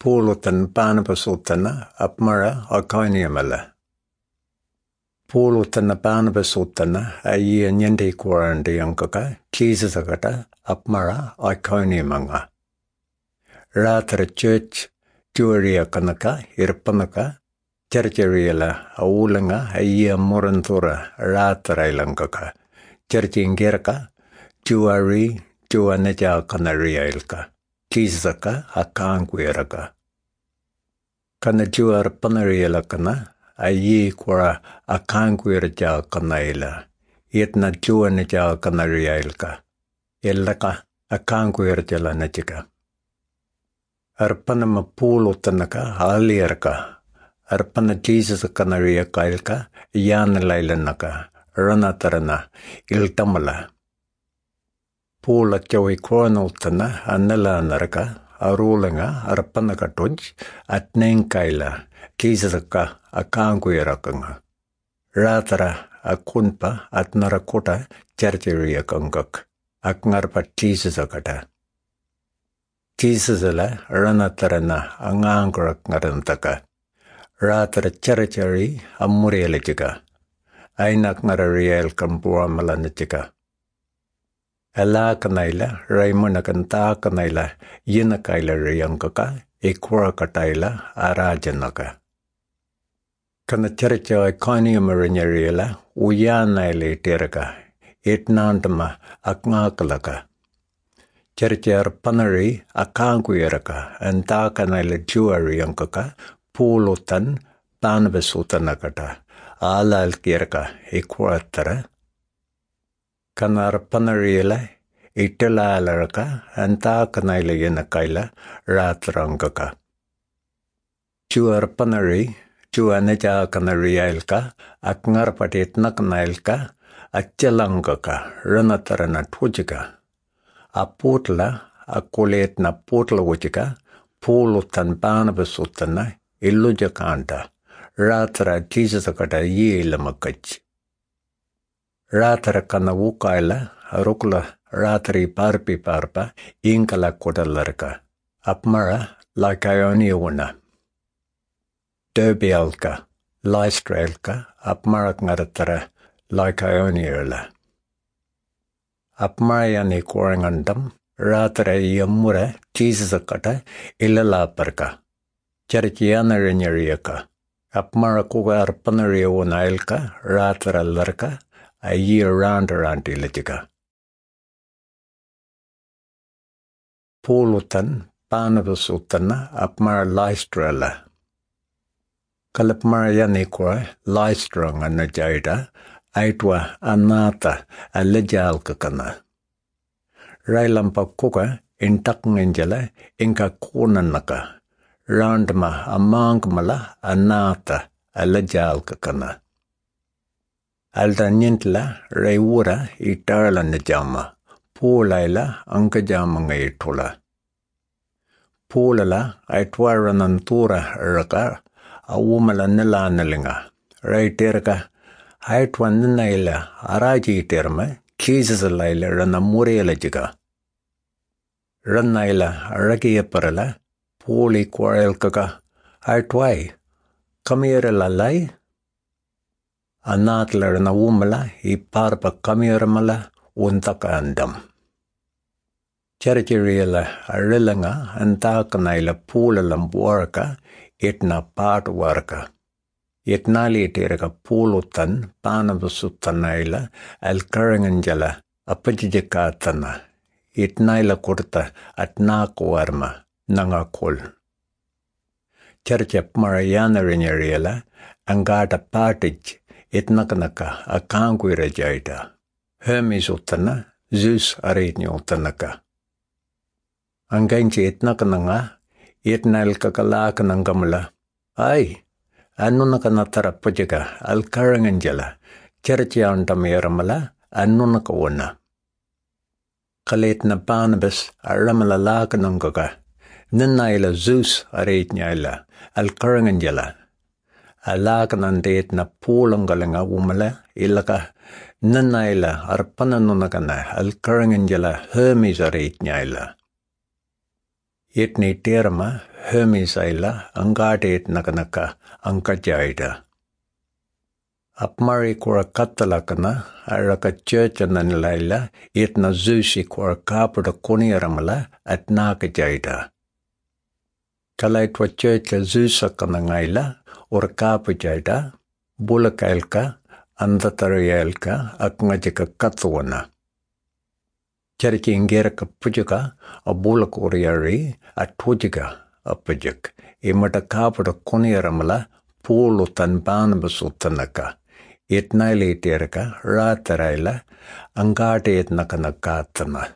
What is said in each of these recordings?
Puulutan Barnabasutana apmara Iconiumala. Puulutana Barnabasutana ayi nyende quarandi yonkaka Jesus agata apmara Iconiumanga. Rather church Juria kanaka irpanaka Churcheriela aulanga ayi morantura ratarailankaka. Churchingerka Juari Juanaja kanariailka. Jesus-aka akangueraka. Kana juar panariela kana ayi kwara akanguerja kanaila. Yetna juanaja kanariailka. Yellaka akanguerjala najika. Arpana mapulu tanaka alierka. Arpana Jesus kanaria kailka yanalailanaka. Ranatarana iltamala. Pula jawi kronultana anala naraka arulanga arpanaka tuj at nengkaila Jesus-aka akanguirakanga. Ratara akunpa at narakota charcheriakangak akngarpa Jesus-akata. Jesus-ala ranatarana angangrak ngarantaka. Ratara charcheri amurielajika. Ainak narariel kampua malanajika. Ala kanaila, Raimunakanta kanaila, Yinakaila riyankaka, Ikura kataila, Arajanaka. Kana churcha Iconium rinyariela, Uyanaile teraka, Itnandama, Aknakalaka. Churcha Panari, Akanguiraka, and Takanaila Jewari yankaka, Pulutan, Banabasutanakata, Ala alkiraka, Ikuratara. Kanar panariela, itela alaraka, anta kanaila yenakaila, ratrangaka. Chuar panari, chuanaja kanariailka, akngar patitna kanailka, achalangaka, ranatarana tujika. Aputla, akuletna putla wujika, pulutan banabasutana, illujakanta, ratra Jesus-akata yilamakach. Ratara kana wukaila, rukla ratari parpi parpa, inkala kodalarka. Apmara, Lycaoniuna. Derbialka, Lystraelka, apmarak ngaratara, Lycaoniala. Apmarayani korangandam, ratara yamura, Jesus-akata, ilalaparka. Charchiana rinyariaka. Apmarakuga arpanariunailka, ratara larka, a year round ilajika. Pulutan, Banabasutana, apmar Lystrala. Kalapmaryanikwa, Lystrang anajaida, aitwa anata, alejalkakana. Railampa kuka, intakngengela, inka kunanaka. Roundma, amangmala, anata, alejalkakana. Aldanyintla rewura itarla najama, pulaila ankajamanga itula. Pulala aitwara nantura raka, awumala nila nalinga. Raiterka, aitwa ninaila araji iterma, Jesus laila ranamuriela jiga. Ranaila arakia parala, puli quarelkaka, aitwai, kamira lalai. Anatlar na wumala iparpa kamiramala untaka andam. Charchiriela arilanga antakanaila pula lambuarka itna patwarka. Itnali itiraka pulutan panabasutanaila alkaranganjala apajikatana. Itnaila kurta at nakuarma nangakul. Charchap marayana rinyariela angata patij. Itnakanaka akanguira jaida. Hermes utana, Zeus aritni utanaka. Anganchi itnakananga, itnal kakalakanangamala. Ay, anunakana pajaga, alkaranganjala, charchiantamieramala, anunakawana. Kaletna Barnabas aramala lakanangaka. Nanaila Zeus aritnyaila, alkaranganjala. Alakanandit na pulangalanga wumala ilaka nanaila arpananunakana alkaranganjala Hermes aritnyaila. Itni terma Hermisaila Angadet Nakanaka Ankajaida. Apmari kora katalakana araka church nanlaila itna zushi kora kapura koniaramala at nakajaida. Kalaitwa church zusakana ngaila or kapujaida bulakailka andatarielka akngajika katwana. Chariki ingeraka pujuka a bulakoriari at tujiga a pujuk. Imata kapura koniaramala pulu tan banabasutanaka. Itnaili terka rataraila angate itnakanakatana.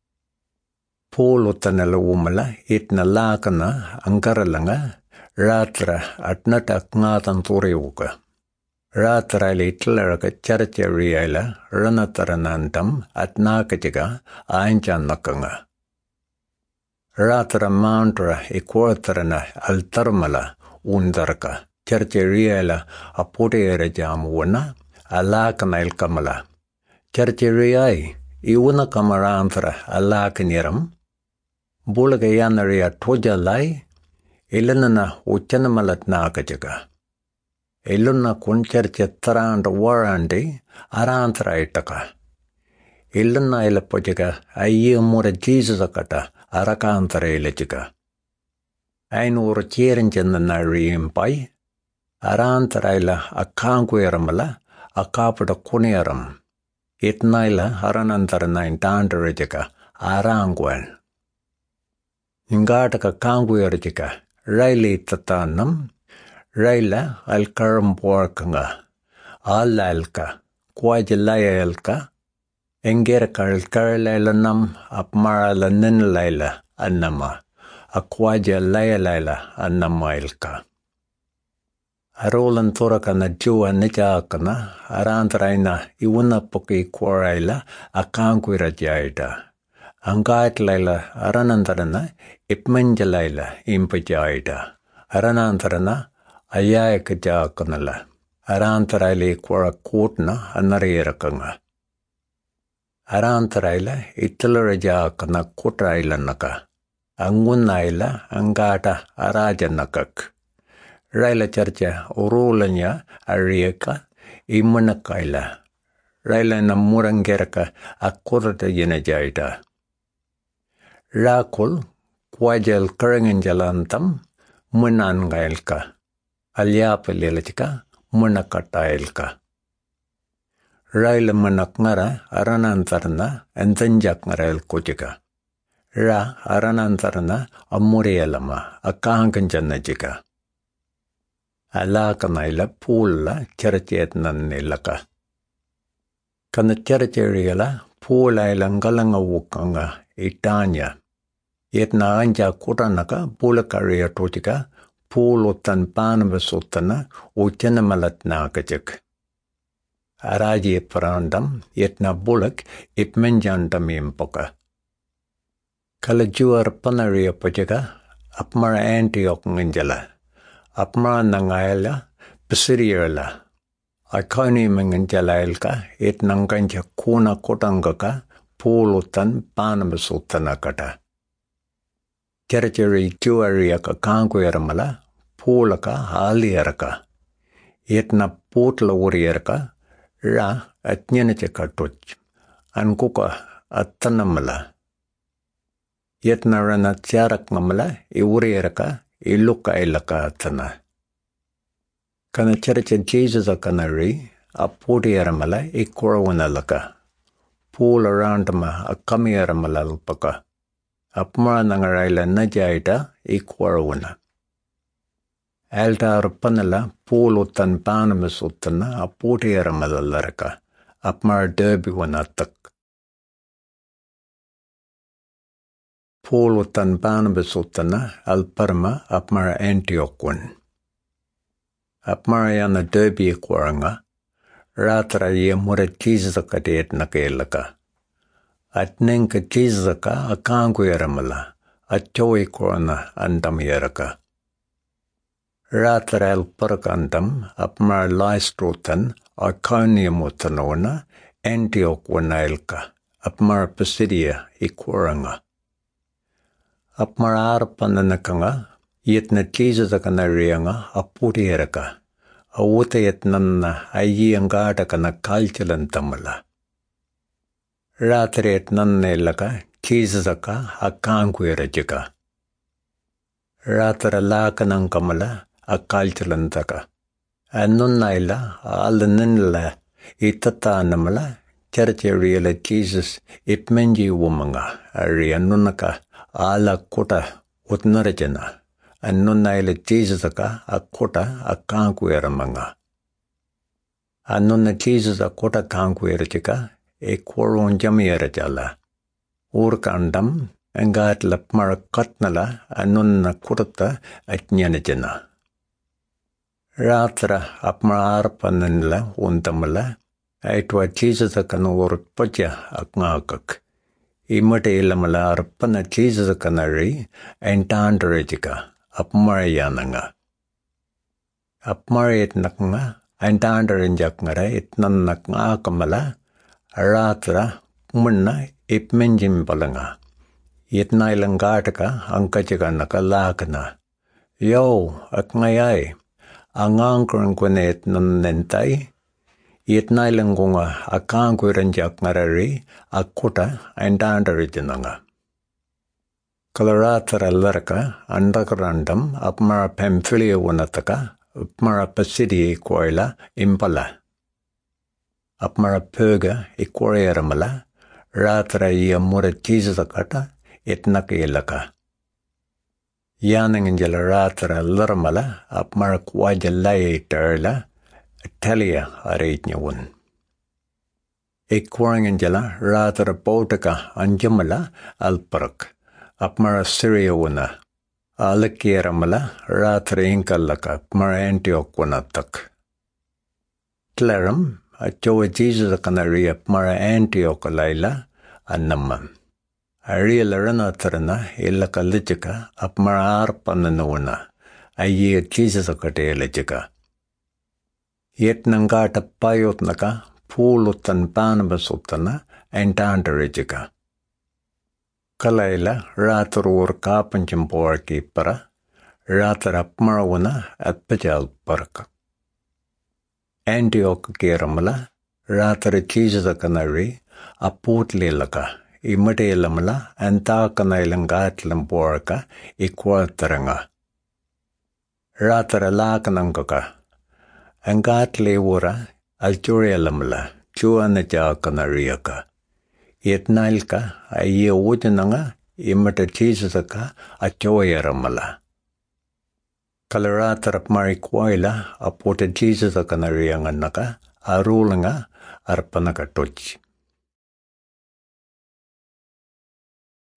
Pulu tanala umala itna lakana angaralanga ratra atnata ngatan turiuka. Rataraili itlaraka charchariaila ranataranandam atnakajiga ainchanakanga. Ratra mantra ikwatarana altarmala undarka. Charchariala aputere jamuana alakana il kamala. Charchariai iuna kamarantra alakaniram. Bulagayanarea tojalai ilanana uchanamalat nakajaga. Iluna kun charchatarand warandi arantra itaka. Ilana ilapojaga ayyamura Jesus akata arakantra ilajaga. Ainur cherenjananari impai. Arantaraila akangueramala akapada kuniaram. Itnaila aranantaranain tandarajaka aranguan. Ingataka kanguerajaka raili tatanam raila alkaramborkanga alalka kwajalayalka engeraka alkarlailanam apmarala ninlaila annama akwaja layalaila annamailka. Arolan torakana jua nijakana arantaraina iwuna poki kwaraila akankwira jaida. Angat laila aranantarana ipmenjalaila impajaida. Aranantarana ayayaka jakanala. Arantaraili kwara kutna anarirakanga. Arantaraila italara jakana kutraila naka. Angunaila angata arajanakak. Raila charcha urulanya arieka imanakaila. Raila na murangeraka akurata yinajaida. Rakul kwajal karanganjalantam munangailka. Alyapalilachika munakatailka. Raila manakngara aranantarna antanjak ngarail kujika. Ra aranantarna amurialama akahankanjanajika. Alakanaila pula charchetnanilaka. Kana charcheriala pula ilangalanga wukanga itanya. Yetna anja kuranaka pula karia totika pulu tan panabasutana uchanamalat nakajak. Araji parandam yetna bulak ipmenjandam impoka. Kalajuar panaria pajaka apmara Antioch nginjala. Apmara nangaila pesiriala. Akani menginjalailka itnanganja kuna kotangaka pulutan panabasutanakata. Charcheri juariaka kangueramala pulaka haliaraka. Itna putla uriarka ra atnyanachakatuch. Ankuka atanamala. Yetna rana charak namala iuriaraka iluka ilaka atana. Kana charcha Jesus akanari apuriaramala ikorawanalaka. Pool around ma a kamiaramala alpaka. Apmara nangaraila najaida ikorawana. Alta arpanala pool utan panamasutana apuriaramala laraka. Apmara derby wanatak. Pool utan panabasutana alparma apmara Antiochun. Apmara yana derby kwaranga. Ratra ye mura Jesus kadet nakelaka. At nenka Jesus ka akangueramala. At joy korana andamieraka. Ratra alparkandam apmara Lystrotan Iconiumutanona Antioch wanailka. Apmara Pisidia ikwaranga. Apmararpananakanga, yetna Jesus-akana rianga, apurieraka. Awuta yetnanna ayyiangaadakana kalchalantamala. Ratri yetnanna illaka, Jesus-aka akkaankuirajika. Ratra laakanankamala akkalchalantaka. Annunna illa allanilla itataanamala church-area Jesus ipmenji wumanga ari annunaka ala kota utnarajana. Annunna illa Jesus-aka akkota akkaankuiramanga. Annunna Jesus akkota kaankuirajika ekwaron jamiyarajala. Urkandam engaat lapmar katnala annunna kurta atnyanajana. Ratra apmararpananla untamala aitwa Jesus-akana urpaja akngakak. Imate ilamala arpana Jesus-akanari entandarajika apmarayananga. Apmarayatnakanga entandaranjakngara itnannakngakamala ratra munna ipmenjim balanga. Yetnailangataka angkajaka nakalakana. Yo, akngayay. Angangkurankwanet nanentai. Yetnailangunga akangkuranjak ngarari akuta endandarijinanga. Kalaratara laraka andakarandam apmara Pamphylia wanataka apmara Pasidi koila impala. Apmara Perga ikwareramala ratra yamura Jesus-akata itnakilaka. Yananginjala ratra larmala apmara kwajalai terla Italia aritnyawun. Ikwaranginjala ratra potaka anjamala alparak apmara Syria wana. Alakiramala ratra inkalaka apmara Antioch wanatak. Tlaram achowa Jesus-akanari apmara Antioch alayla annamam. Ariyalarana tarana illaka lijika apmara arpananawana ayye Jesus-akate lijika. Yetnangata payotnaka pulutan panabasutana entandarijika. Kalayla ratarur kapanchimporki para ratar apmarawana atpajal parka. Antioch kiramala ratar Jesus-akanari aputlilaka. Imate ilamala antakana ilangatlamporka ikwataranga. Ratara lakanangaka. Angatle wura alchurialamala chuanajakana riaka. Yetnailka ayye ujananga imata Jesus-aka achoyaramala. Kalaratara marikwaila aputa Jesus-akana rianganaka arulanga arpanaka tochi.